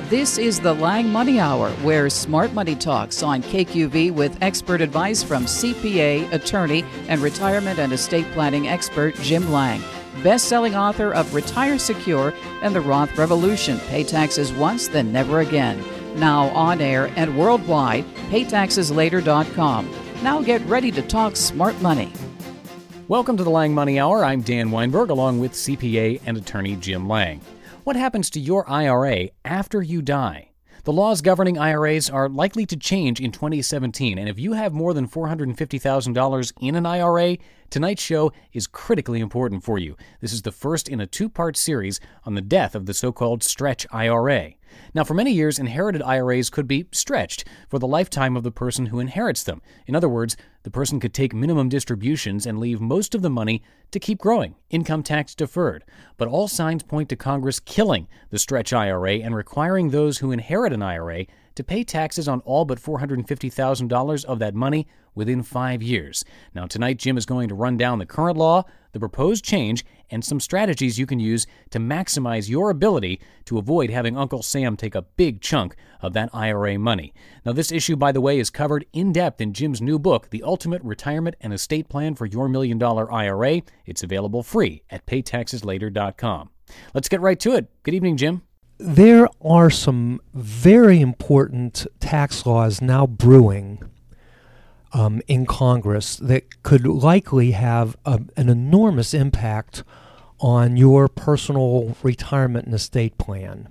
This is the Lang Money Hour, where smart money talks on KQV with expert advice from CPA, attorney, and retirement and estate planning expert Jim Lang. Best-selling author of Retire Secure and the Roth Revolution, Pay Taxes Once, Then Never Again. Now on air and worldwide, paytaxeslater.com. Now get ready to talk smart money. Welcome to the Lang Money Hour. I'm Dan Weinberg, along with CPA and attorney Jim Lang. What happens to your IRA after you die? The laws governing IRAs are likely to change in 2017, and if you have more than $450,000 in an IRA, tonight's show is critically important for you. This is the first in a two-part series on the death of the so-called stretch IRA. Now, for many years, inherited IRAs could be stretched for the lifetime of the person who inherits them. In other words, the person could take minimum distributions and leave most of the money to keep growing, income tax deferred. But all signs point to Congress killing the stretch IRA and requiring those who inherit an IRA to pay taxes on all but $450,000 of that money within 5 years. Now, tonight, Jim is going to run down the current law, the proposed change, and some strategies you can use to maximize your ability to avoid having Uncle Sam take a big chunk of that IRA money. Now, this issue, by the way, is covered in depth in Jim's new book, The Ultimate Retirement and Estate Plan for Your $1 Million IRA. It's available free at paytaxeslater.com. Let's get right to it. Good evening, Jim. There are some very important tax laws now brewing in Congress that could likely have an enormous impact on your personal retirement and estate plan.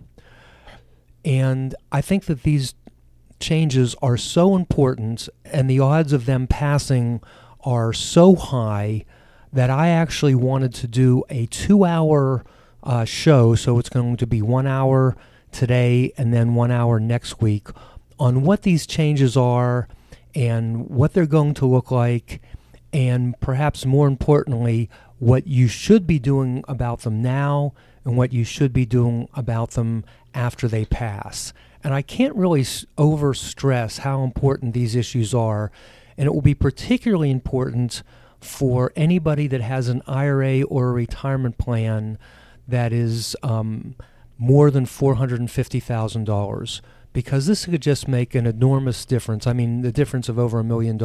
And I think that these changes are so important and the odds of them passing are so high that I actually wanted to do a 2-hour show, so it's going to be 1 hour today and then 1 hour next week, on what these changes are and what they're going to look like, and perhaps more importantly, what you should be doing about them now and what you should be doing about them after they pass. And I can't really overstress how important these issues are, and it will be particularly important for anybody that has an IRA or a retirement plan that is more than $450,000, because this could just make an enormous difference. I mean, the difference of over $1 million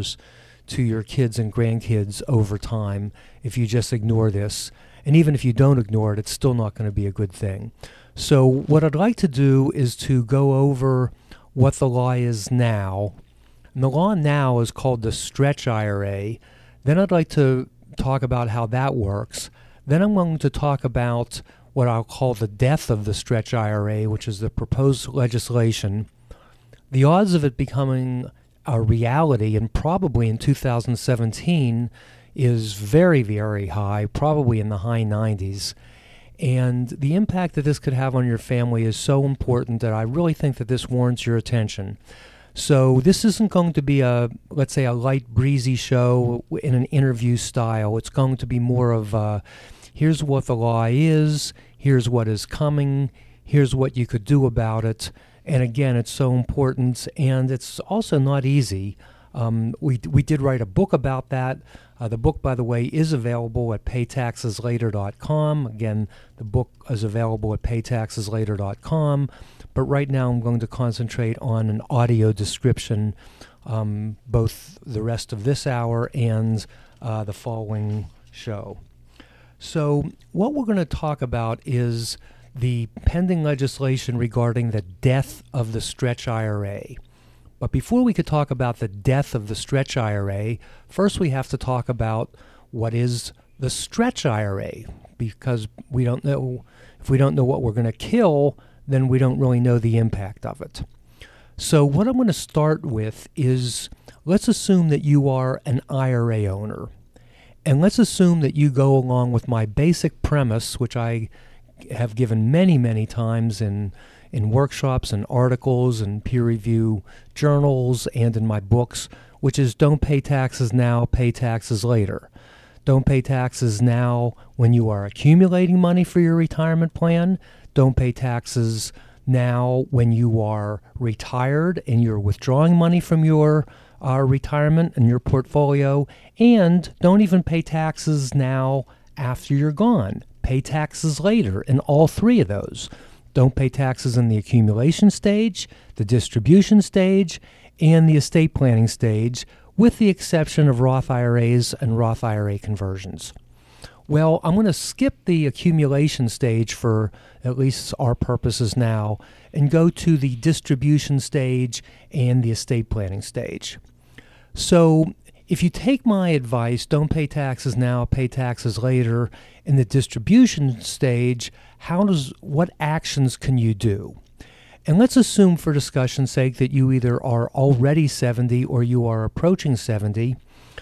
to your kids and grandkids over time if you just ignore this. And even if you don't ignore it, it's still not going to be a good thing. So what I'd like to do is to go over what the law is now. And the law now is called the Stretch IRA. Then I'd like to talk about how that works. Then I'm going to talk about what I'll call the death of the Stretch IRA, which is the proposed legislation. The odds of it becoming a reality, and probably in 2017, is very, very high, probably in the high 90s. And the impact that this could have on your family is so important that I really think that this warrants your attention. So this isn't going to be let's say, a light, breezy show in an interview style. It's going to be more of here's what the law is, here's what is coming, here's what you could do about it. And again, it's so important, and it's also not easy. We did write a book about that. The book, by the way, is available at paytaxeslater.com. Again, the book is available at paytaxeslater.com. But right now I'm going to concentrate on an audio description, both the rest of this hour and the following show. So what we're going to talk about is the pending legislation regarding the death of the Stretch IRA. But before we could talk about the death of the Stretch IRA, first we have to talk about what is the Stretch IRA, because we don't know, if we don't know what we're going to kill, then we don't really know the impact of it. So what I'm going to start with is, let's assume that you are an IRA owner. And let's assume that you go along with my basic premise, which I have given many, many times in workshops and articles and peer review journals and in my books, which is don't pay taxes now, pay taxes later. Don't pay taxes now when you are accumulating money for your retirement plan. Don't pay taxes now when you are retired and you're withdrawing money from your retirement and your portfolio. And don't even pay taxes now after you're gone. Pay taxes later in all three of those. Don't pay taxes in the accumulation stage, the distribution stage, and the estate planning stage, with the exception of Roth IRAs and Roth IRA conversions. Well, I'm going to skip the accumulation stage for at least our purposes now and go to the distribution stage and the estate planning stage. So if you take my advice, don't pay taxes now, pay taxes later, in the distribution stage, what actions can you do? And let's assume for discussion's sake that you either are already 70 or you are approaching 70,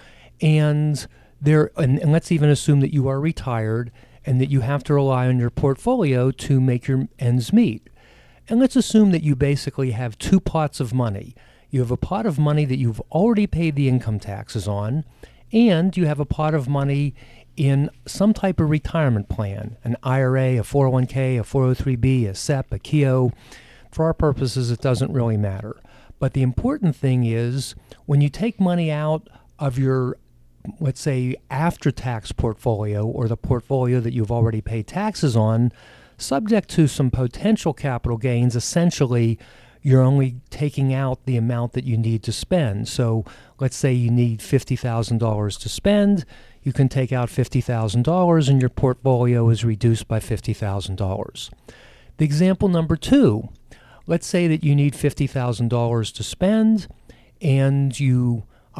and let's even assume that you are retired and that you have to rely on your portfolio to make your ends meet. And let's assume that you basically have two pots of money. You have a pot of money that you've already paid the income taxes on, and you have a pot of money in some type of retirement plan, an IRA, a 401k, a 403b, a SEP, a KEO. For our purposes, it doesn't really matter. But the important thing is when you take money out of your, let's say, after-tax portfolio or the portfolio that you've already paid taxes on, subject to some potential capital gains, essentially you're only taking out the amount that you need to spend. So let's say you need $50,000 to spend. You can take out $50,000 and your portfolio is reduced by $50,000. The example number two, let's say that you need $50,000 to spend and you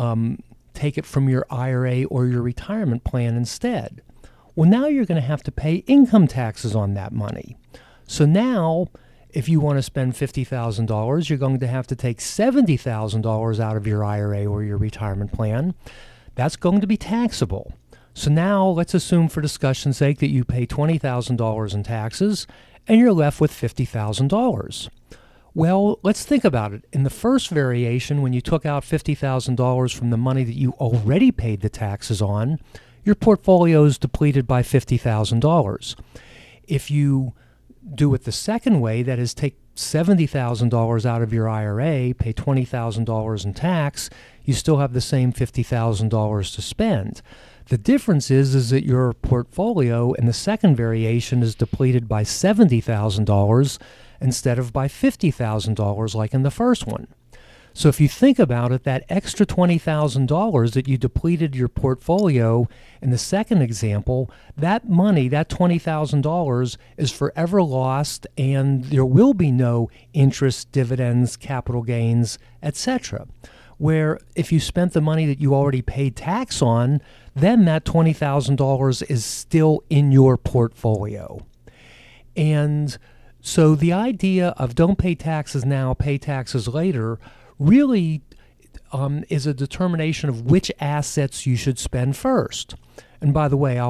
take it from your IRA or your retirement plan instead. Well, now you're going to have to pay income taxes on that money. So now, if you want to spend $50,000, you're going to have to take $70,000 out of your IRA or your retirement plan. That's going to be taxable. So now let's assume for discussion's sake that you pay $20,000 in taxes and you're left with $50,000. Well, let's think about it. In the first variation, when you took out $50,000 from the money that you already paid the taxes on, your portfolio is depleted by $50,000. If you do it the second way, that is, take $70,000 out of your IRA, pay $20,000 in tax, you still have the same $50,000 to spend. The difference is that your portfolio in the second variation is depleted by $70,000 instead of by $50,000 like in the first one. So if you think about it, that extra $20,000 that you depleted your portfolio in the second example, that money, that $20,000 is forever lost, and there will be no interest, dividends, capital gains, etc. Where if you spent the money that you already paid tax on, then that $20,000 is still in your portfolio. And so the idea of don't pay taxes now, pay taxes later really is a determination of which assets you should spend first. And by the way,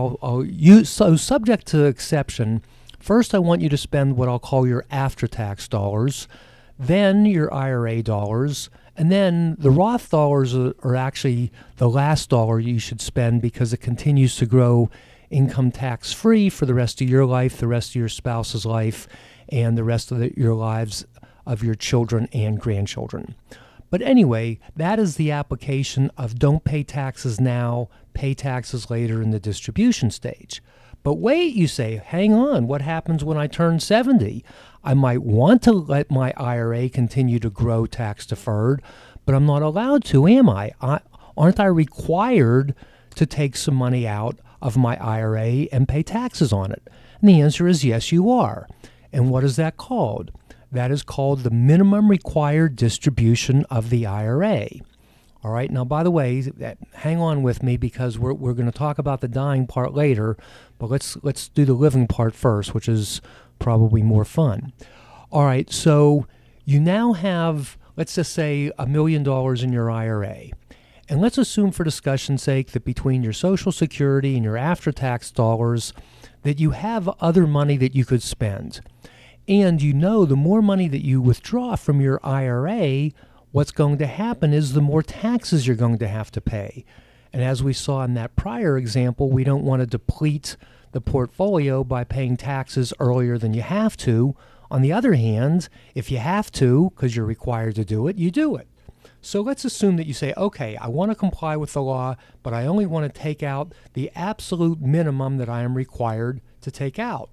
so subject to exception, first I want you to spend what I'll call your after-tax dollars, then your IRA dollars, and then the Roth dollars are actually the last dollar you should spend because it continues to grow income tax-free for the rest of your life, the rest of your spouse's life, and the rest of your lives of your children and grandchildren. But anyway, that is the application of don't pay taxes now, pay taxes later in the distribution stage. But wait, you say, hang on, what happens when I turn 70? I might want to let my IRA continue to grow tax deferred, but I'm not allowed to, am I? Aren't I required to take some money out of my IRA and pay taxes on it? And the answer is yes, you are. And what is that called? That is called the minimum required distribution of the IRA. All right, now, by the way, hang on with me because we're going to talk about the dying part later, but let's do the living part first, which is probably more fun. All right, so you now have, let's just say, $1 million in your IRA. And let's assume for discussion's sake that between your Social Security and your after-tax dollars that you have other money that you could spend. And you know the more money that you withdraw from your IRA, what's going to happen is the more taxes you're going to have to pay. And as we saw in that prior example, we don't want to deplete the portfolio by paying taxes earlier than you have to. On the other hand, if you have to, because you're required to do it, you do it. So let's assume that you say, okay, I want to comply with the law, but I only want to take out the absolute minimum that I am required to take out.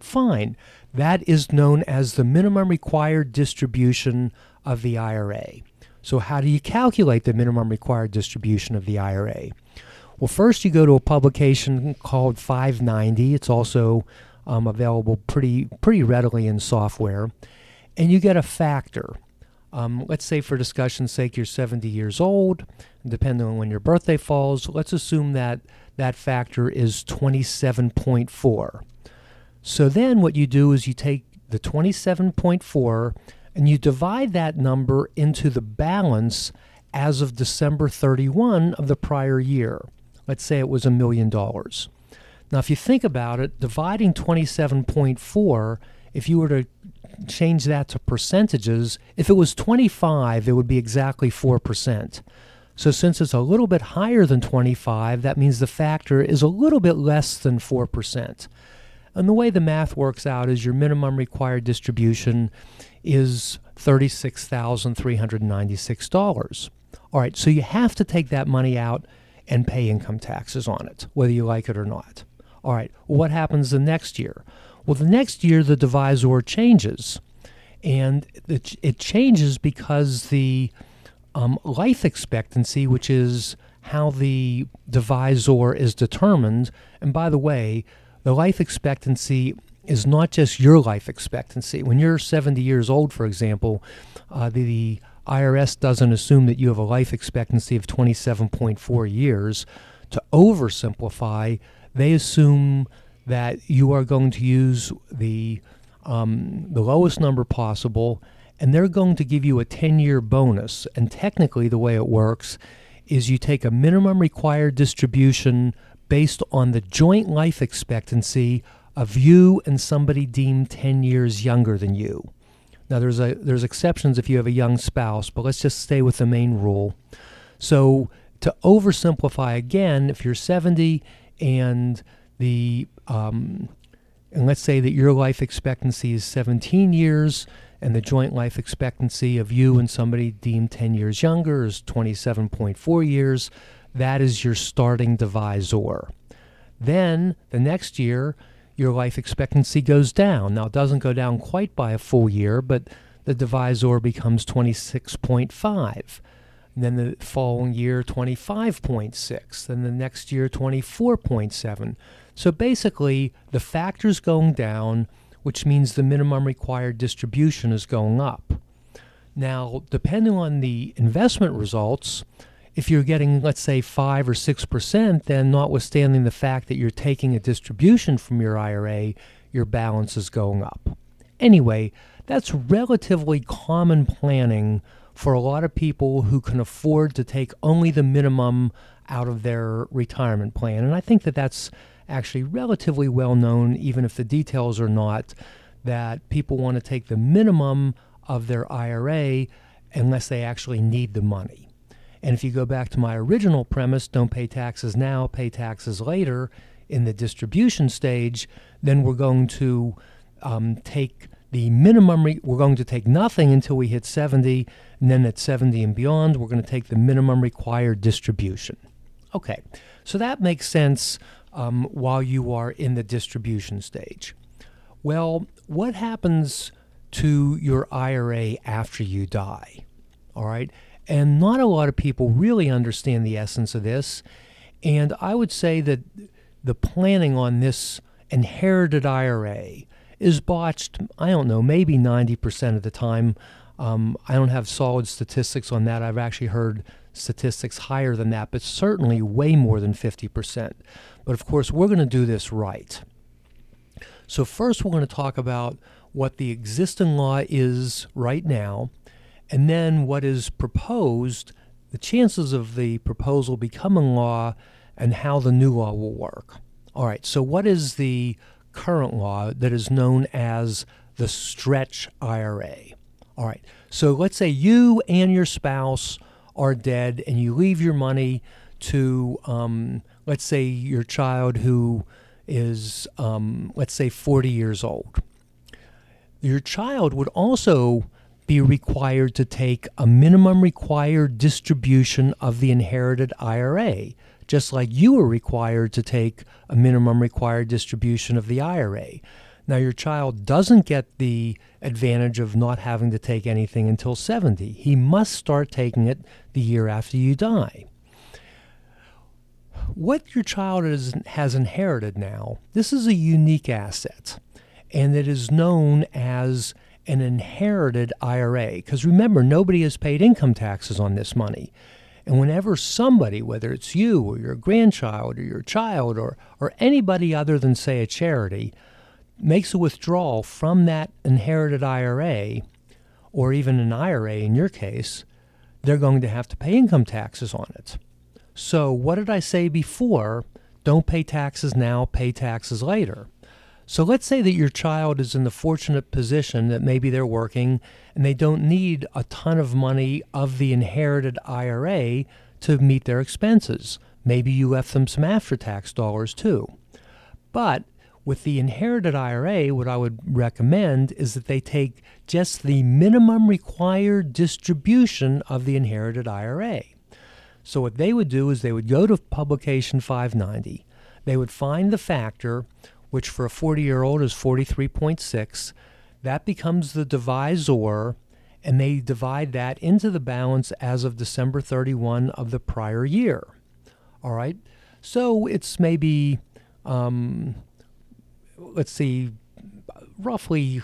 Fine. That is known as the minimum required distribution of the IRA. So how do you calculate the minimum required distribution of the IRA? Well, first you go to a publication called 590. It's also available pretty readily in software. And you get a factor. Let's say for discussion's sake you're 70 years old. Depending on when your birthday falls, let's assume that that factor is 27.4. So then what you do is you take the 27.4 and you divide that number into the balance as of December 31 of the prior year. Let's say it was $1 million. Now, if you think about it, dividing 27.4, if you were to change that to percentages, if it was 25, it would be exactly 4%. So since it's a little bit higher than 25, that means the factor is a little bit less than 4%. And the way the math works out is your minimum required distribution is $36,396. All right, so you have to take that money out and pay income taxes on it, whether you like it or not. All right, well, what happens the next year? Well, the next year the divisor changes. And it changes because the life expectancy, which is how the divisor is determined, and by the way, the life expectancy is not just your life expectancy. When you're 70 years old, for example, the IRS doesn't assume that you have a life expectancy of 27.4 years. To oversimplify, they assume that you are going to use the lowest number possible, and they're going to give you a 10-year bonus. And technically, the way it works is you take a minimum required distribution based on the joint life expectancy of you and somebody deemed 10 years younger than you. Now, there's exceptions if you have a young spouse, but let's just stay with the main rule. So to oversimplify again, if you're 70 and and let's say that your life expectancy is 17 years and the joint life expectancy of you and somebody deemed 10 years younger is 27.4 years, that is your starting divisor. Then the next year, your life expectancy goes down. Now, it doesn't go down quite by a full year, but the divisor becomes 26.5. And then the following year, 25.6. Then the next year, 24.7. So basically, the factor's going down, which means the minimum required distribution is going up. Now, depending on the investment results, if you're getting, let's say, 5 or 6%, then notwithstanding the fact that you're taking a distribution from your IRA, your balance is going up. Anyway, that's relatively common planning for a lot of people who can afford to take only the minimum out of their retirement plan. And I think that that's actually relatively well known, even if the details are not, that people want to take the minimum of their IRA unless they actually need the money. And if you go back to my original premise, don't pay taxes now, pay taxes later, in the distribution stage, then we're going to take the minimum, we're going to take nothing until we hit 70, and then at 70 and beyond, we're going to take the minimum required distribution. Okay, so that makes sense while you are in the distribution stage. Well, what happens to your IRA after you die? All right. And not a lot of people really understand the essence of this. And I would say that the planning on this inherited IRA is botched, I don't know, maybe 90% of the time. I don't have solid statistics on that. I've actually heard statistics higher than that, but certainly way more than 50%. But of course, we're going to do this right. So first, we're going to talk about what the existing law is right now, and then what is proposed, the chances of the proposal becoming law, and how the new law will work. All right, so what is the current law that is known as the stretch IRA? All right, so let's say you and your spouse are dead and you leave your money to, let's say, your child who is, let's say, 40 years old. Your child would also be required to take a minimum required distribution of the inherited IRA, just like you were required to take a minimum required distribution of the IRA. Now, your child doesn't get the advantage of not having to take anything until 70. He must start taking it the year after you die. What your child has inherited now, this is a unique asset, and it is known as an inherited IRA. Because remember, nobody has paid income taxes on this money. And whenever somebody, whether it's you or your grandchild or your child or anybody other than, say, a charity, makes a withdrawal from that inherited IRA, or even an IRA in your case, they're going to have to pay income taxes on it. So what did I say before? Don't pay taxes now, pay taxes later. So let's say that your child is in the fortunate position that maybe they're working and they don't need a ton of money of the inherited IRA to meet their expenses. Maybe you left them some after-tax dollars too. But with the inherited IRA, what I would recommend is that they take just the minimum required distribution of the inherited IRA. So what they would do is they would go to Publication 590. They would find the factor, which for a 40-year-old is 43.6. That becomes the divisor, and they divide that into the balance as of December 31 of the prior year. All right? So it's maybe, roughly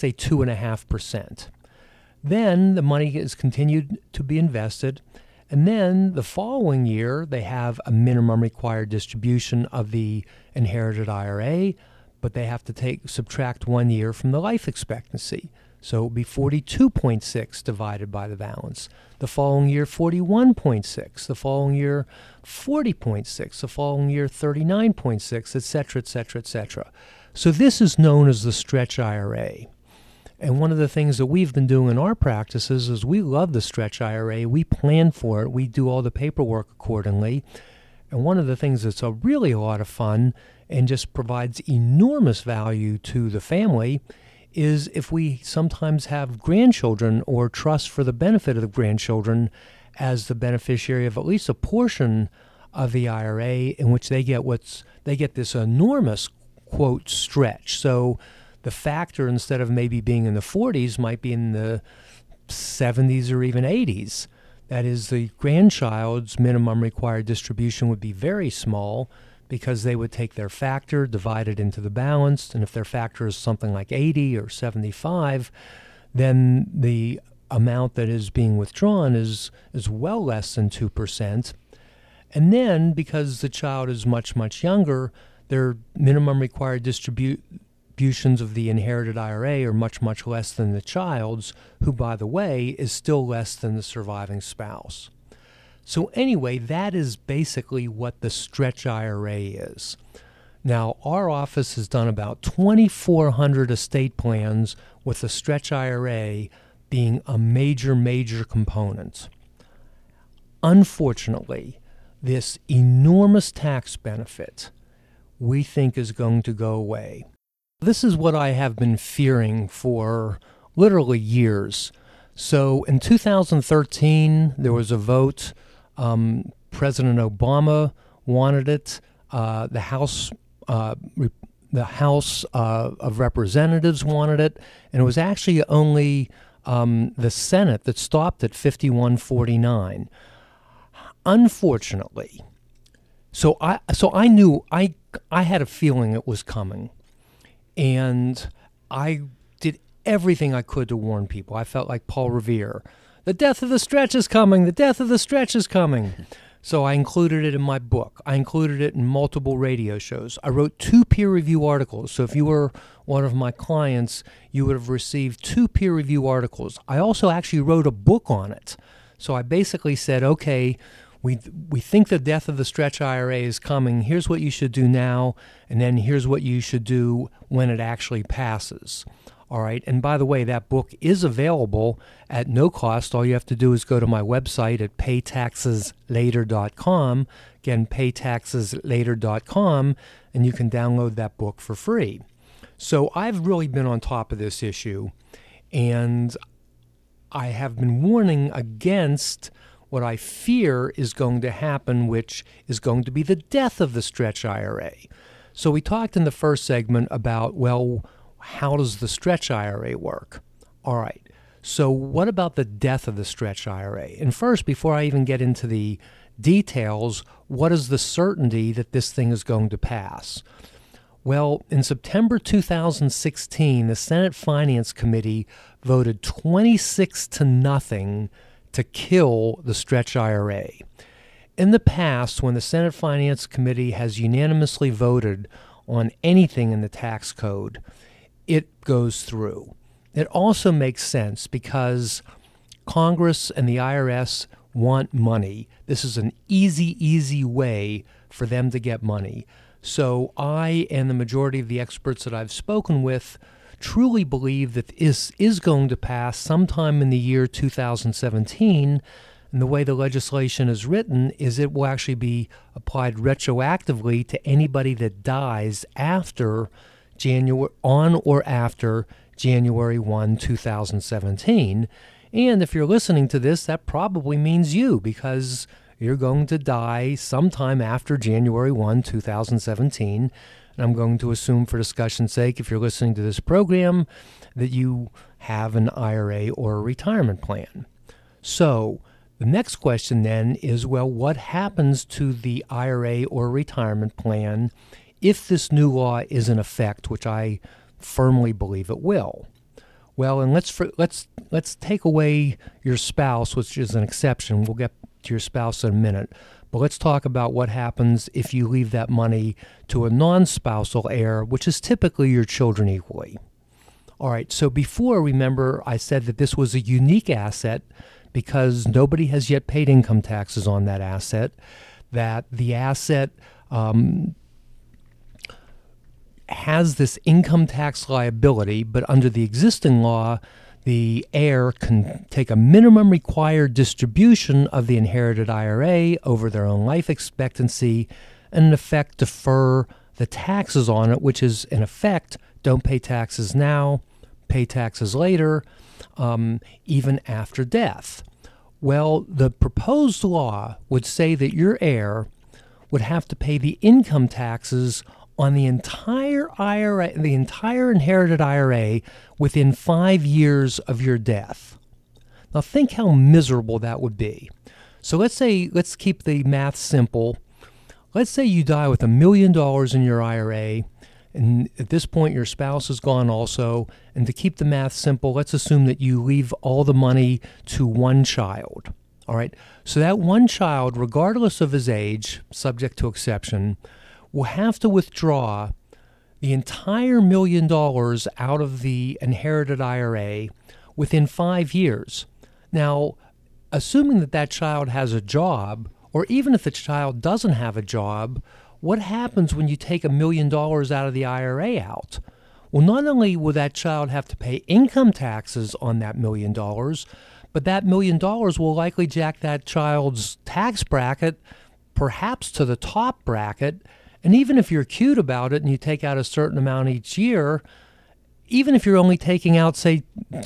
2.5%. Then the money is continued to be invested, and then the following year they have a minimum required distribution of the inherited IRA, but they have to subtract 1 year from the life expectancy. So it would be 42.6 divided by the balance. The following year, 41.6. The following year, 40.6. The following year, 39.6, et cetera, et cetera, et cetera. So this is known as the stretch IRA. And one of the things that we've been doing in our practices is we love the stretch IRA. We plan for it. We do all the paperwork accordingly. And one of the things that's really a lot of fun and just provides enormous value to the family is if we sometimes have grandchildren or trust for the benefit of the grandchildren as the beneficiary of at least a portion of the IRA, in which they get this enormous, quote, stretch. So the factor, instead of maybe being in the 40s, might be in the 70s or even 80s. That is, the grandchild's minimum required distribution would be very small because they would take their factor, divide it into the balance, and if their factor is something like 80 or 75, then the amount that is being withdrawn is well less than 2%. And then, because the child is much, much younger, their minimum required distributions of the inherited IRA are much, much less than the child's, who, by the way, is still less than the surviving spouse. So anyway, that is basically what the stretch IRA is. Now, our office has done about 2,400 estate plans with the stretch IRA being a major, major component. Unfortunately, this enormous tax benefit we think is going to go away. This is what I have been fearing for literally years. So in 2013, there was a vote. President Obama wanted it. The House of Representatives wanted it, and it was actually only the Senate that stopped at 51-49. Unfortunately, so I knew I had a feeling it was coming, and I did everything I could to warn people. I felt like Paul Revere. The death of the stretch is coming. The death of the stretch is coming. So I included it in my book. I included it in multiple radio shows. I wrote 2 peer review articles. So if you were one of my clients, you would have received 2 peer review articles. I also actually wrote a book on it. So I basically said, okay, we think the death of the stretch IRA is coming. Here's what you should do now, and then here's what you should do when it actually passes. All right, and by the way, that book is available at no cost. All you have to do is go to my website at paytaxeslater.com. Again, paytaxeslater.com, and you can download that book for free. So I've really been on top of this issue, and I have been warning against what I fear is going to happen, which is going to be the death of the stretch IRA. So we talked in the first segment about, well, how does the stretch IRA work? All right. So what about the death of the stretch IRA? And first, before I even get into the details, what is the certainty that this thing is going to pass? Well, in September 2016, the Senate Finance Committee voted 26-0 to kill the stretch IRA. In the past, when the Senate Finance Committee has unanimously voted on anything in the tax code, it goes through. It also makes sense because Congress and the IRS want money. This is an easy way for them to get money. So I and the majority of the experts that I've spoken with truly believe that this is going to pass sometime in the year 2017. And the way the legislation is written is it will actually be applied retroactively to anybody that dies on or after January 1, 2017. And if you're listening to this, that probably means you, because you're going to die sometime after January 1, 2017. And I'm going to assume, for discussion's sake, if you're listening to this program, that you have an IRA or a retirement plan. So the next question then is, well, what happens to the IRA or retirement plan if this new law is in effect, which I firmly believe it will? Well, and let's take away your spouse, which is an exception. We'll get to your spouse in a minute. But let's talk about what happens if you leave that money to a non-spousal heir, which is typically your children equally. All right, so before, remember, I said that this was a unique asset because nobody has yet paid income taxes on that asset, that the asset has this income tax liability, but under the existing law, the heir can take a minimum required distribution of the inherited IRA over their own life expectancy and, in effect, defer the taxes on it, which is, in effect, don't pay taxes now, pay taxes later, even after death. Well, the proposed law would say that your heir would have to pay the income taxes on the entire IRA, the entire inherited IRA, within 5 years of your death. Now think how miserable that would be. So let's keep the math simple. Let's say you die with $1 million in your IRA, and at this point your spouse is gone also, and to keep the math simple, let's assume that you leave all the money to one child. All right, so that one child, regardless of his age, subject to exception, will have to withdraw the entire $1 million out of the inherited IRA within 5 years. Now, assuming that that child has a job, or even if the child doesn't have a job, what happens when you take $1 million out of the IRA out? Well, not only will that child have to pay income taxes on that $1 million, but that $1 million will likely jack that child's tax bracket perhaps to the top bracket. And even if you're cute about it and you take out a certain amount each year, even if you're only taking out, say,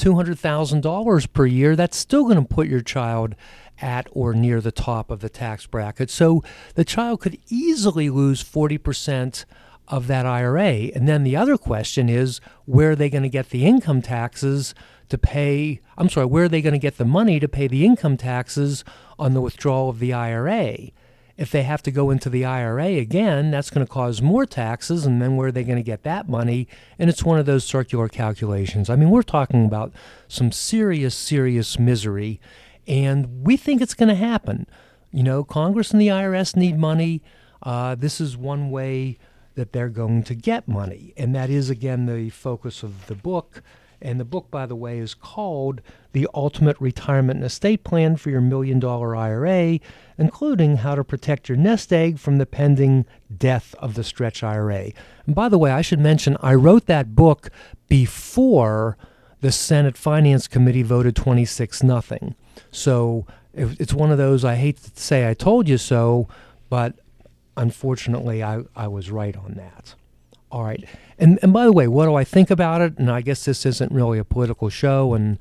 $200,000 per year, that's still going to put your child at or near the top of the tax bracket. So the child could easily lose 40% of that IRA. And then the other question is, where are they going to get the income taxes to pay? Where are they going to get the money to pay the income taxes on the withdrawal of the IRA? If they have to go into the IRA again, that's going to cause more taxes, and then where are they going to get that money? And it's one of those circular calculations. I mean, we're talking about some serious misery, and we think it's going to happen. You know, Congress and the IRS need money. This is one way that they're going to get money, and that is, again, the focus of the book. And the book, by the way, is called The Ultimate Retirement and Estate Plan for Your $1 Million IRA, including how to protect your nest egg from the pending death of the stretch IRA. And by the way, I should mention, I wrote that book before the Senate Finance Committee voted 26-0. So it's one of those, I hate to say I told you so, but unfortunately I was right on that. All right. And by the way, what do I think about it? And I guess this isn't really a political show, and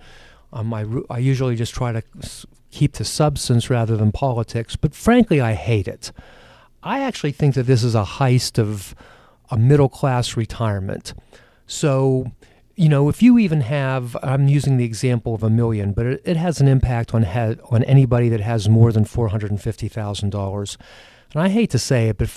I usually just try to keep to substance rather than politics, but frankly, I hate it. I actually think that this is a heist of a middle-class retirement. So if you even have, I'm using the example of $1 million, but it has an impact on anybody that has more than $450,000. And I hate to say it, but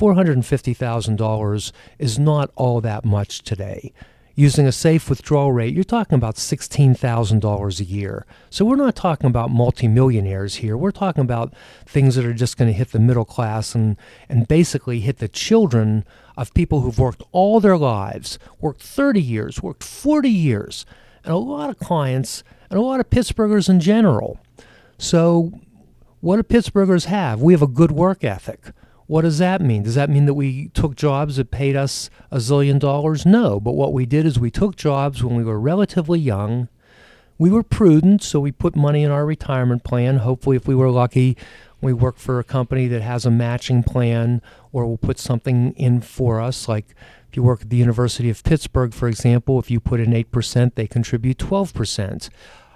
$450,000 is not all that much today. Using a safe withdrawal rate, you're talking about $16,000 a year. So we're not talking about multimillionaires here. We're talking about things that are just going to hit the middle class and basically hit the children of people who've worked all their lives, worked 30 years, worked 40 years, and a lot of clients and a lot of Pittsburghers in general. So what do Pittsburghers have? We have a good work ethic. What does that mean? Does that mean that we took jobs that paid us $1 zillion? No, but what we did is we took jobs when we were relatively young. We were prudent, so we put money in our retirement plan. Hopefully, if we were lucky, we work for a company that has a matching plan or will put something in for us. Like if you work at the University of Pittsburgh, for example, if you put in 8%, they contribute 12%.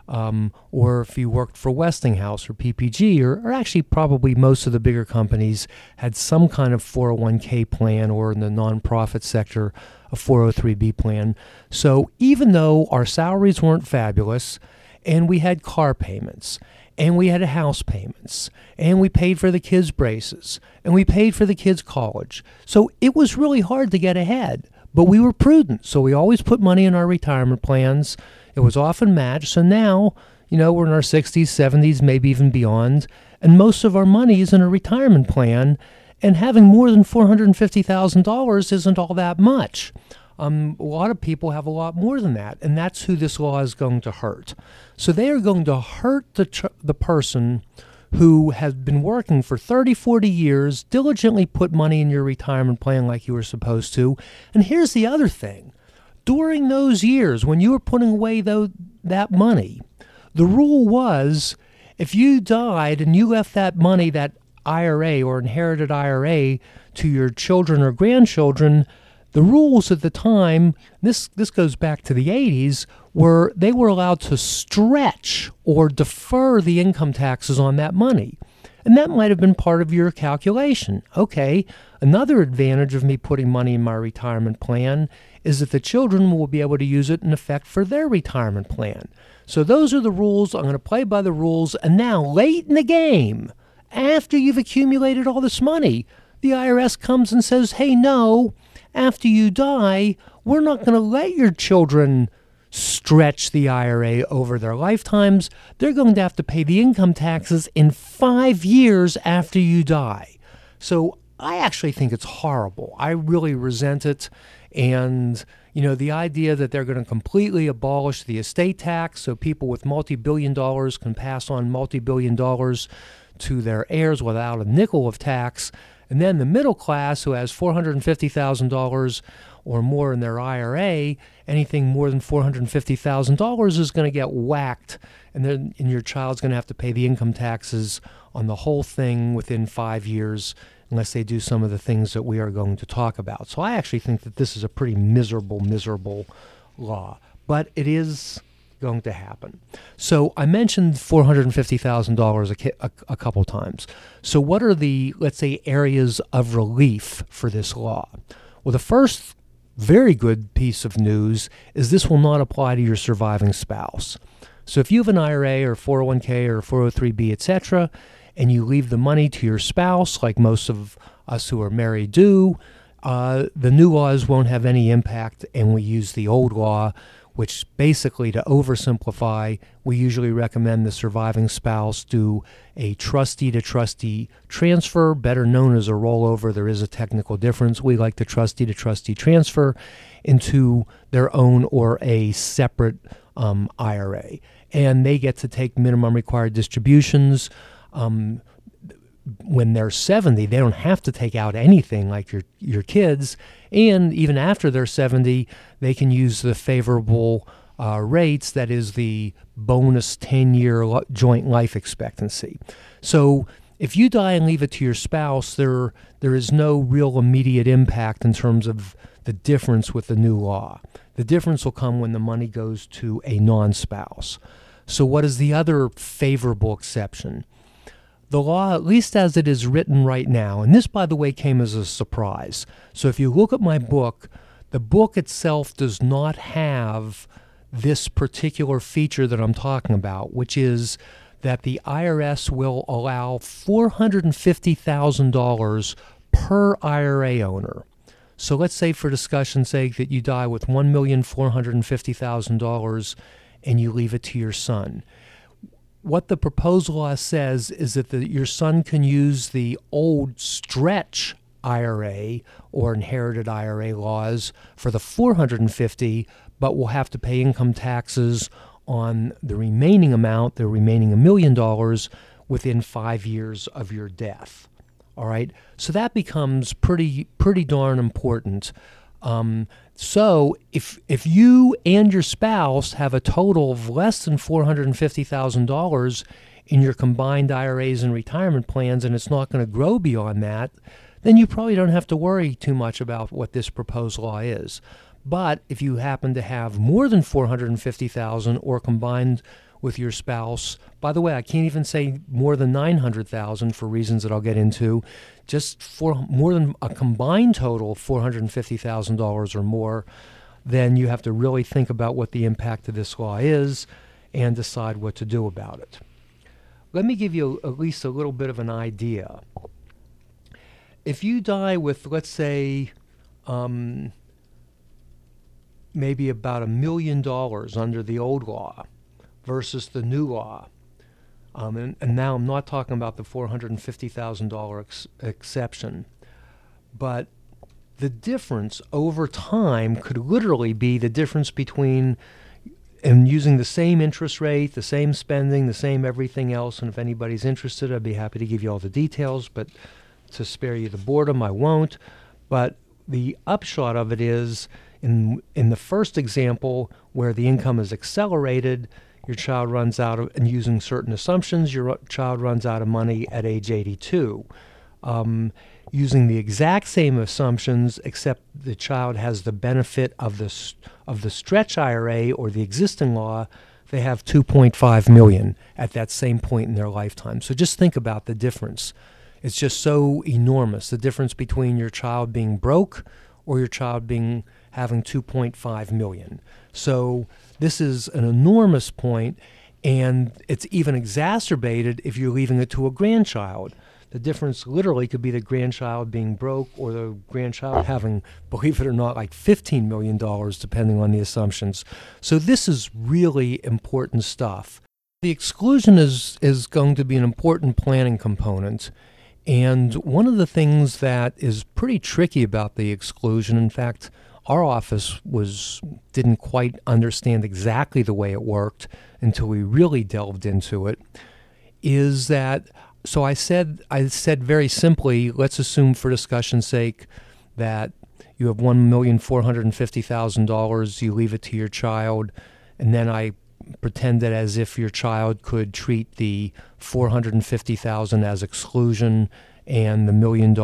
Or if you worked for Westinghouse or PPG, or actually probably most of the bigger companies had some kind of 401k plan, or in the nonprofit sector, a 403b plan. So even though our salaries weren't fabulous, and we had car payments, and we had house payments, and we paid for the kids' braces, and we paid for the kids' college. So it was really hard to get ahead, but we were prudent. So we always put money in our retirement plans. It was often matched. So now, we're in our 60s, 70s, maybe even beyond, and most of our money is in a retirement plan, and having more than $450,000 isn't all that much. A lot of people have a lot more than that, and that's who this law is going to hurt. So they are going to hurt the person who has been working for 30, 40 years, diligently put money in your retirement plan like you were supposed to. And here's the other thing. During those years, when you were putting away that money, the rule was if you died and you left that money, that IRA or inherited IRA, to your children or grandchildren, the rules at the time, this goes back to the 80s, were they were allowed to stretch or defer the income taxes on that money. And that might have been part of your calculation. Okay, another advantage of me putting money in my retirement plan is that the children will be able to use it in effect for their retirement plan. So those are the rules. I'm going to play by the rules. And now, late in the game, after you've accumulated all this money, the IRS comes and says, hey, no, after you die, we're not going to let your children stretch the IRA over their lifetimes. They're going to have to pay the income taxes in 5 years after you die. So I actually think it's horrible. I really resent it. And, the idea that they're going to completely abolish the estate tax so people with multi-billion dollars can pass on multi-billion dollars to their heirs without a nickel of tax. And then the middle class, who has $450,000 or more in their IRA, anything more than $450,000 is going to get whacked. And your child's going to have to pay the income taxes on the whole thing within 5 years, unless they do some of the things that we are going to talk about. So I actually think that this is a pretty miserable law. But it is going to happen. So I mentioned $450,000 a couple times. So what are the, let's say, areas of relief for this law? Well, the first very good piece of news is this will not apply to your surviving spouse. So if you have an IRA or 401k or 403b, etc., and you leave the money to your spouse, like most of us who are married do, the new laws won't have any impact, and we use the old law, which basically, to oversimplify, we usually recommend the surviving spouse do a trustee-to-trustee transfer, better known as a rollover. There is a technical difference. We like the trustee-to-trustee transfer into their own or a separate IRA. And they get to take minimum required distributions. When they're 70, they don't have to take out anything like your kids. And even after they're 70, they can use the favorable rates, that is the bonus 10-year joint life expectancy. So if you die and leave it to your spouse, there is no real immediate impact in terms of the difference with the new law. The difference will come when the money goes to a non-spouse. So what is the other favorable exception? The law, at least as it is written right now, and this, by the way, came as a surprise. So if you look at my book, the book itself does not have this particular feature that I'm talking about, which is that the IRS will allow $450,000 per IRA owner. So let's say, for discussion's sake, that you die with $1,450,000 and you leave it to your son. What the proposed law says is that your son can use the old stretch IRA or inherited IRA laws for the $450,000, but will have to pay income taxes on the remaining amount, the remaining $1 million, within 5 years of your death. All right, so that becomes pretty darn important. So if you and your spouse have a total of less than $450,000 in your combined IRAs and retirement plans, and it's not going to grow beyond that, then you probably don't have to worry too much about what this proposed law is. But if you happen to have more than $450,000 or combined with your spouse, by the way, I can't even say more than $900,000 for reasons that I'll get into, just for more than a combined total of $450,000 or more, then you have to really think about what the impact of this law is and decide what to do about it. Let me give you at least a little bit of an idea. If you die with, let's say, maybe about $1 million under the old law versus the new law, and now I'm not talking about the $450,000 exception, but the difference over time could literally be the difference between, and using the same interest rate, the same spending, the same everything else, and if anybody's interested, I'd be happy to give you all the details, but to spare you the boredom, I won't. But the upshot of it is, in the first example, where the income is accelerated, your child runs out of, and using certain assumptions, your child runs out of money at age 82. Using the exact same assumptions, except the child has the benefit of the stretch IRA or the existing law, they have $2.5 million at that same point in their lifetime. So just think about the difference. It's just so enormous, the difference between your child being broke or your child having $2.5 million. So this is an enormous point, and it's even exacerbated if you're leaving it to a grandchild. The difference literally could be the grandchild being broke or the grandchild having, believe it or not, like $15 million, depending on the assumptions. So this is really important stuff. The exclusion is going to be an important planning component. And one of the things that is pretty tricky about the exclusion, in fact, our office didn't quite understand exactly the way it worked until we really delved into it, is that, so I said very simply, let's assume for discussion's sake that you have $1,450,000, you leave it to your child, and then I pretended as if your child could treat the $450,000 as exclusion and the $1 million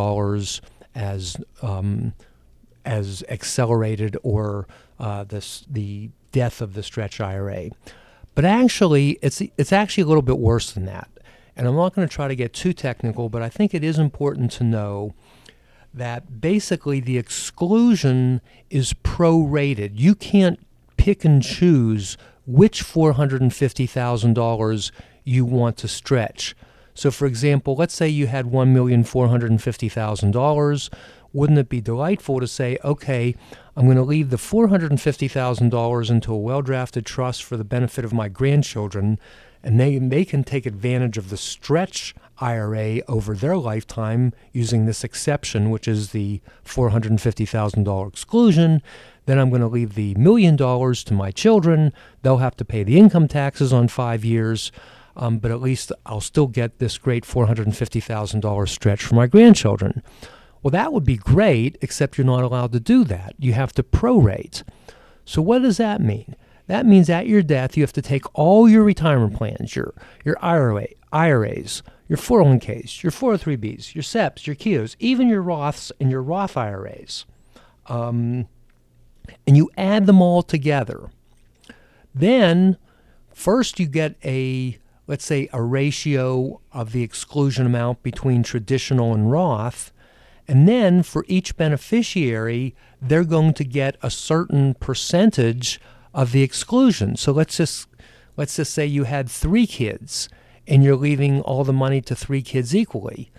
as accelerated or the death of the stretch IRA. But actually, it's actually a little bit worse than that. And I'm not going to try to get too technical, but I think it is important to know that basically the exclusion is prorated. You can't pick and choose which $450,000 you want to stretch. So for example, let's say you had $1,450,000. Wouldn't it be delightful to say, okay, I'm going to leave the $450,000 into a well-drafted trust for the benefit of my grandchildren, and they can take advantage of the stretch IRA over their lifetime using this exception, which is the $450,000 exclusion. Then I'm going to leave the $1 million to my children. They'll have to pay the income taxes on 5 years, but at least I'll still get this great $450,000 stretch for my grandchildren. Well, that would be great, except you're not allowed to do that. You have to prorate. So what does that mean? That means at your death, you have to take all your retirement plans, your IRAs, your 401ks, your 403bs, your SEPs, your KEOs, even your Roths and your Roth IRAs, and you add them all together. Then first you get let's say a ratio of the exclusion amount between traditional and Roth, and then for each beneficiary, they're going to get a certain percentage of the exclusion. So let's just say you had 3 kids and you're leaving all the money to 3 kids equally.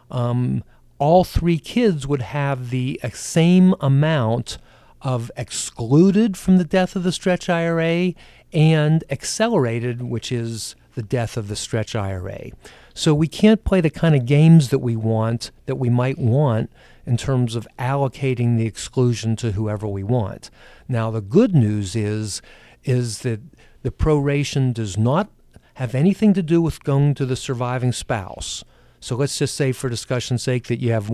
All 3 kids would have the same amount of excluded from the death of the stretch IRA and accelerated, which is the death of the stretch IRA. So we can't play the kind of games that we might want in terms of allocating the exclusion to whoever we want. Now, the good news is that the proration does not have anything to do with going to the surviving spouse. So let's just say, for discussion's sake, that you have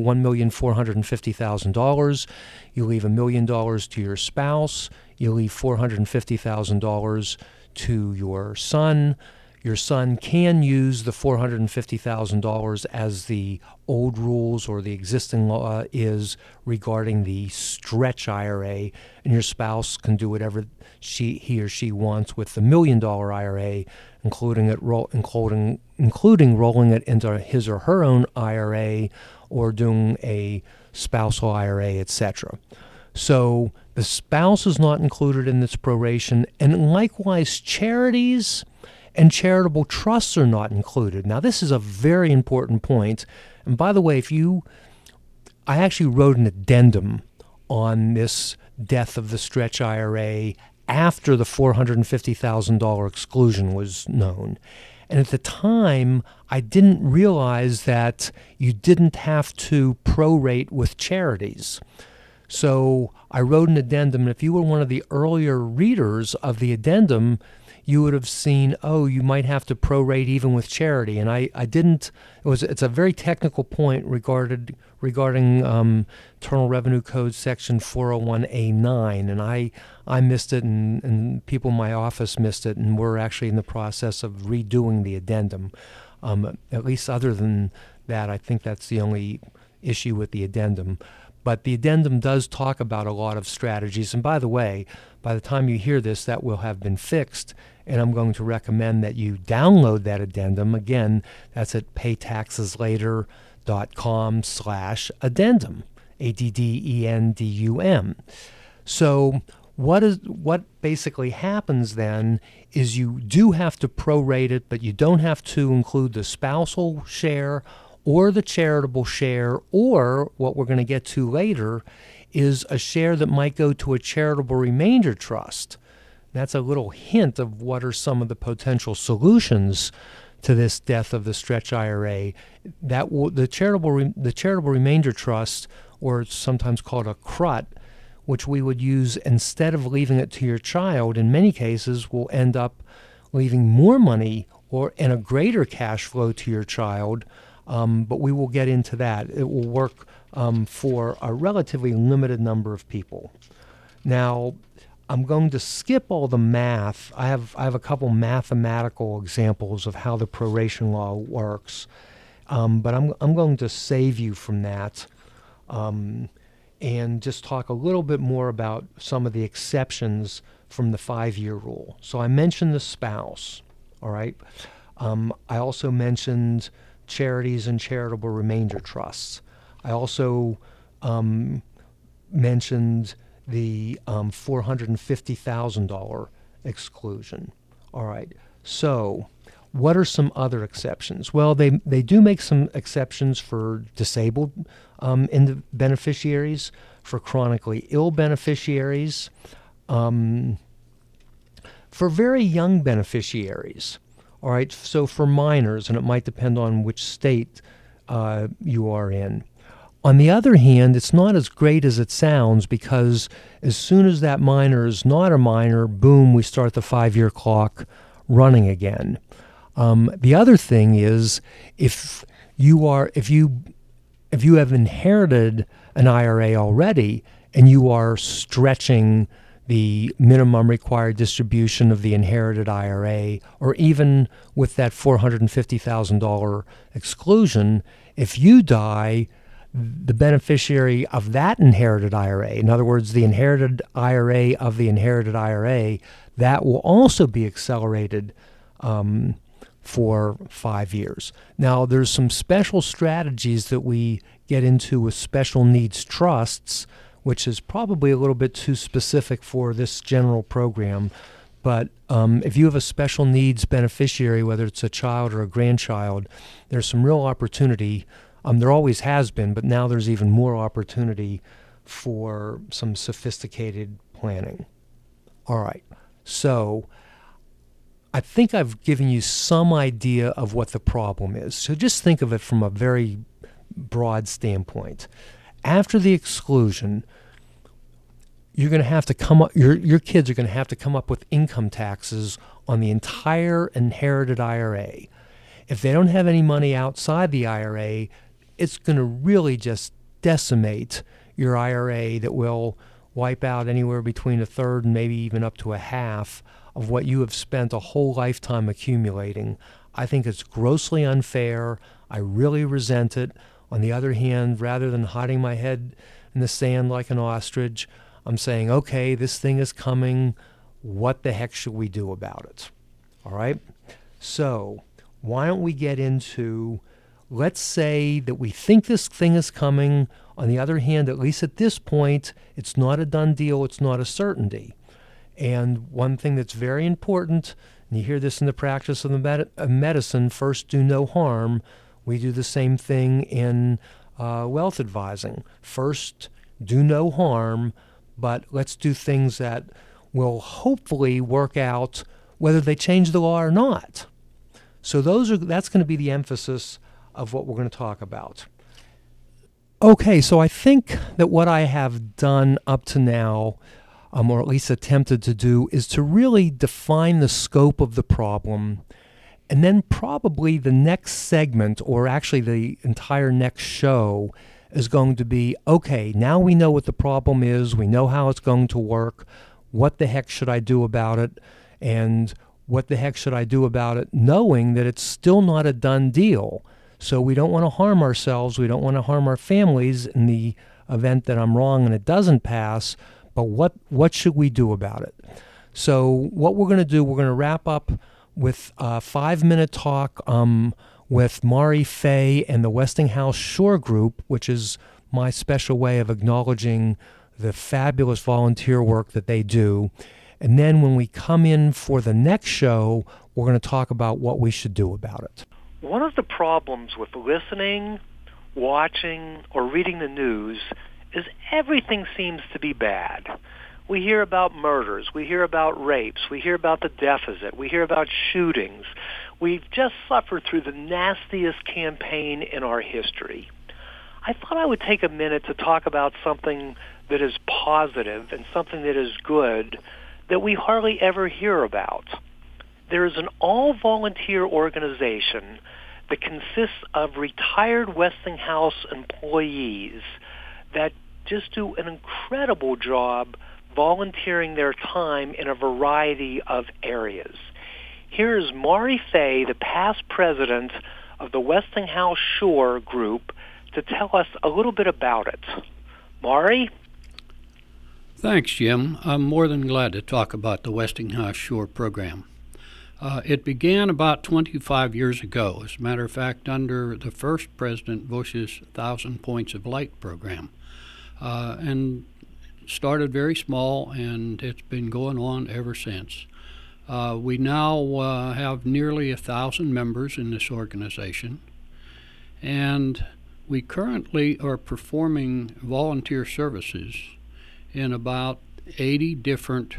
$1,450,000. You leave $1 million to your spouse. You leave $450,000 to your son. Your son can use the $450,000 as the old rules or the existing law is regarding the stretch IRA, and your spouse can do whatever he or she wants with the $1 million IRA, including rolling it into his or her own IRA or doing a spousal IRA, etc. So the spouse is not included in this proration, and likewise charities and charitable trusts are not included. Now, this is a very important point. And by the way, I actually wrote an addendum on this death of the stretch IRA after the $450,000 exclusion was known. And at the time, I didn't realize that you didn't have to prorate with charities. So I wrote an addendum, and if you were one of the earlier readers of the addendum, you would have seen, you might have to prorate even with charity. And I didn't. It's a very technical point regarding Internal Revenue Code Section 401A9, and I missed it, and people in my office missed it, and we're actually in the process of redoing the addendum. At least other than that, I think that's the only issue with the addendum. But the addendum does talk about a lot of strategies. And by the way, by the time you hear this, that will have been fixed. And I'm going to recommend that you download that addendum. Again, that's at paytaxeslater.com/addendum, ADDENDUM. So what basically happens then is you do have to prorate it, but you don't have to include the spousal share or the charitable share, or what we're going to get to later is a share that might go to a charitable remainder trust. That's a little hint of what are some of the potential solutions to this death of the stretch IRA. The charitable remainder trust, or it's sometimes called a CRUT, which we would use instead of leaving it to your child, in many cases will end up leaving more money and a greater cash flow to your child. But we will get into that. It will work for a relatively limited number of people. Now, I'm going to skip all the math. I have a couple mathematical examples of how the proration law works, but I'm going to save you from that and just talk a little bit more about some of the exceptions from the 5-year rule. So I mentioned the spouse, all right? I also mentioned charities and charitable remainder trusts. I also mentioned the $450,000 exclusion. All right. So what are some other exceptions? Well, they do make some exceptions for disabled beneficiaries, for chronically ill beneficiaries, for very young beneficiaries. All right, so for minors, and it might depend on which state you are in. On the other hand, it's not as great as it sounds, because as soon as that minor is not a minor, boom, we start the 5-year clock running again. The other thing is, if you have inherited an IRA already and you are stretching the minimum required distribution of the inherited IRA, or even with that $450,000 exclusion, if you die, the beneficiary of that inherited IRA, in other words, the inherited IRA of the inherited IRA, that will also be accelerated for 5 years. Now, there's some special strategies that we get into with special needs trusts, which is probably a little bit too specific for this general program. But if you have a special needs beneficiary, whether it's a child or a grandchild, there's some real opportunity. There always has been, but now there's even more opportunity for some sophisticated planning. All right, so I think I've given you some idea of what the problem is. So just think of it from a very broad standpoint. After the exclusion, you're going to have to come up, your kids are going to have to come up with income taxes on the entire inherited IRA. If they don't have any money outside the IRA, it's going to really just decimate your IRA that will wipe out anywhere between a third and maybe even up to a half of what you have spent a whole lifetime accumulating. I think it's grossly unfair. I really resent it. On the other hand, rather than hiding my head in the sand like an ostrich, I'm saying, okay, this thing is coming. What the heck should we do about it? All right? So why don't we get into, let's say that we think this thing is coming. On the other hand, at least at this point, it's not a done deal. It's not a certainty. And one thing that's very important, and you hear this in the practice of medicine, first do no harm. We do the same thing in wealth advising. First, do no harm, but let's do things that will hopefully work out whether they change the law or not. So that's going to be the emphasis of what we're going to talk about. Okay, so I think that what I have done up to now, or at least attempted to do, is to really define the scope of the problem. And then probably the next segment, or actually the entire next show, is going to be, okay, now we know what the problem is, we know how it's going to work, what the heck should I do about it, and what the heck should I do about it knowing that it's still not a done deal. So we don't want to harm ourselves, we don't want to harm our families in the event that I'm wrong and it doesn't pass, but what should we do about it? So what we're going to do, we're going to wrap up with a 5-minute talk with Mari Fay and the Westinghouse Shore Group, which is my special way of acknowledging the fabulous volunteer work that they do. And then when we come in for the next show, we're going to talk about what we should do about it. One of the problems with listening, watching, or reading the news is everything seems to be bad. We hear about murders, we hear about rapes, we hear about the deficit, we hear about shootings. We've just suffered through the nastiest campaign in our history. I thought I would take a minute to talk about something that is positive and something that is good that we hardly ever hear about. There is an all-volunteer organization that consists of retired Westinghouse employees that just do an incredible job volunteering their time in a variety of areas. Here is Mari Fay, the past president of the Westinghouse Shore Group, to tell us a little bit about it. Mari? Thanks, Jim. I'm more than glad to talk about the Westinghouse Shore program. It began about 25 years ago, as a matter of fact, under the first President Bush's 1,000 Points of Light program. And started very small, and it's been going on ever since. We now have nearly 1,000 members in this organization, and we currently are performing volunteer services in about 80 different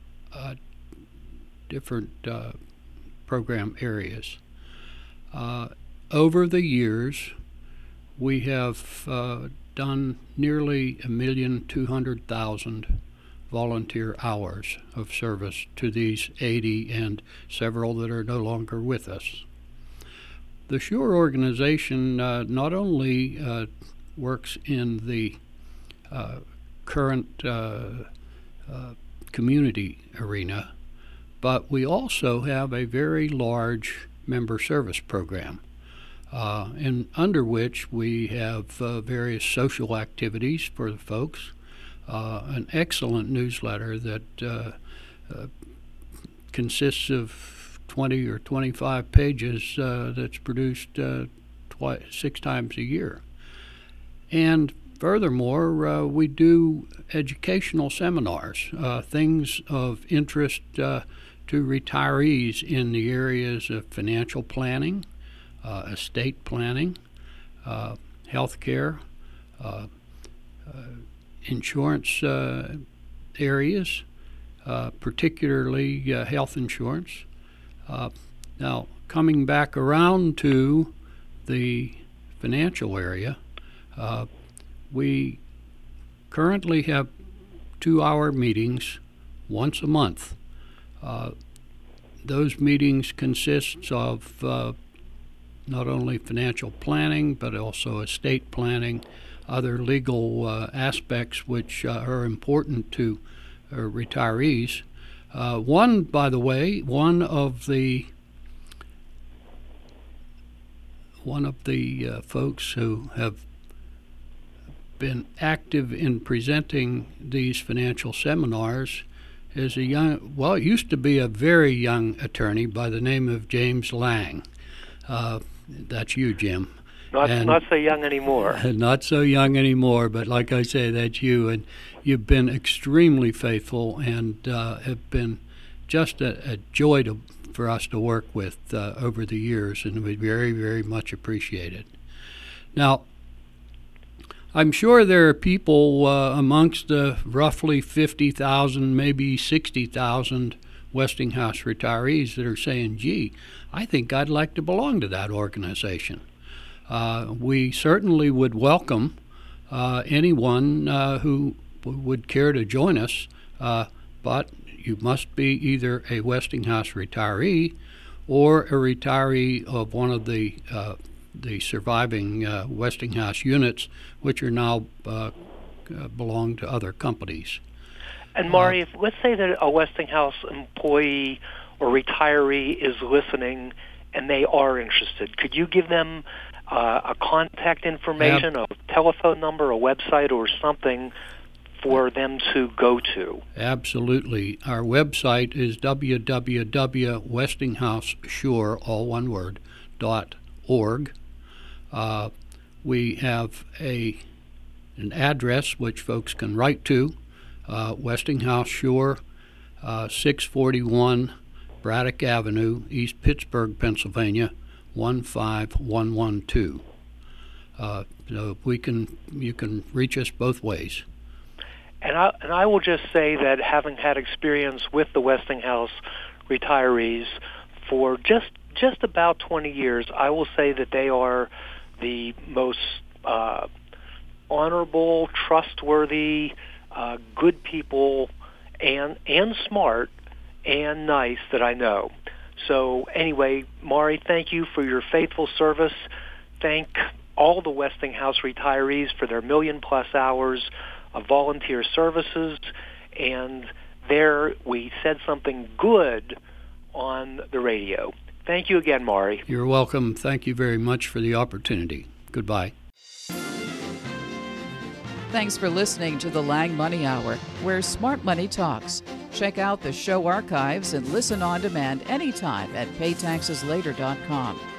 program areas. Over the years, we have done nearly 1,200,000 volunteer hours of service to these 80 and several that are no longer with us. The Shore organization not only works in the current community arena, but we also have a very large member service program, and under which we have various social activities for the folks, an excellent newsletter that consists of 20 or 25 pages that's produced 6 times a year. And Furthermore, we do educational seminars, things of interest to retirees in the areas of financial planning, estate planning, healthcare, insurance areas, particularly health insurance. Now, coming back around to the financial area, we currently have 2-hour meetings once a month. Those meetings consist of not only financial planning, but also estate planning, other legal aspects which are important to retirees. By the way, one of the folks who have been active in presenting these financial seminars is it used to be a very young attorney by the name of James Lang. That's you, Jim. Not so young anymore. Not so young anymore, but like I say, that's you. And you've been extremely faithful and have been just a joy for us to work with over the years, and we very, very much appreciate it. Now, I'm sure there are people amongst the roughly 50,000, maybe 60,000 Westinghouse retirees that are saying, gee, I think I'd like to belong to that organization. We certainly would welcome anyone who would care to join us, but you must be either a Westinghouse retiree or a retiree of one of the surviving Westinghouse units, which are now belong to other companies. And Maury, let's say that a Westinghouse employee or retiree is listening and they are interested, could you give them a contact information, a telephone number, a website, or something for them to go to? Absolutely. Our website is www.westinghouseshore, all one word, .org. We have an address which folks can write to, Westinghouse Shore, 641 Braddock Avenue, East Pittsburgh, Pennsylvania, 15112. So you can reach us both ways. And I will just say that having had experience with the Westinghouse retirees for just about 20 years, I will say that they are the most honorable, trustworthy, good people, and smart and nice that I know. So anyway, Maury, thank you for your faithful service. Thank all the Westinghouse retirees for their 1 million-plus hours of volunteer services. And there we said something good on the radio. Thank you again, Maury. You're welcome. Thank you very much for the opportunity. Goodbye. Thanks for listening to the Lang Money Hour, where smart money talks. Check out the show archives and listen on demand anytime at paytaxeslater.com.